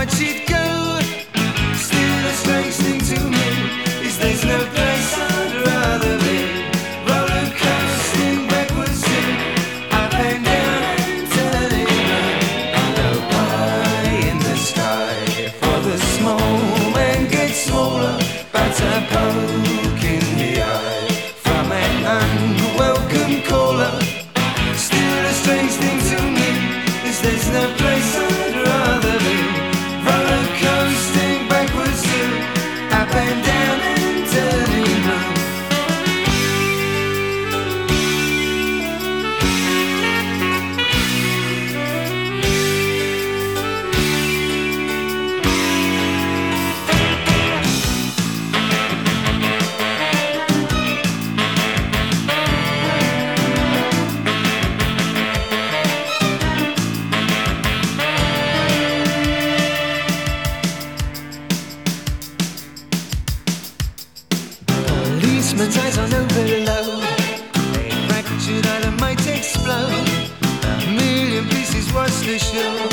watch it go. Still a strange thing to me is there's no place I'd rather be. Roller coasting backwards to up and down and turning round. I go high in the sky for the small man gets smaller, but a poke in the eye from an unwelcome caller. Still a strange thing to me is there's no place I'd rather be. Roller coasting backwards to up and down and turning round. Policeman's eyes on overload. They fractured out and might explode. A million pieces watch the show.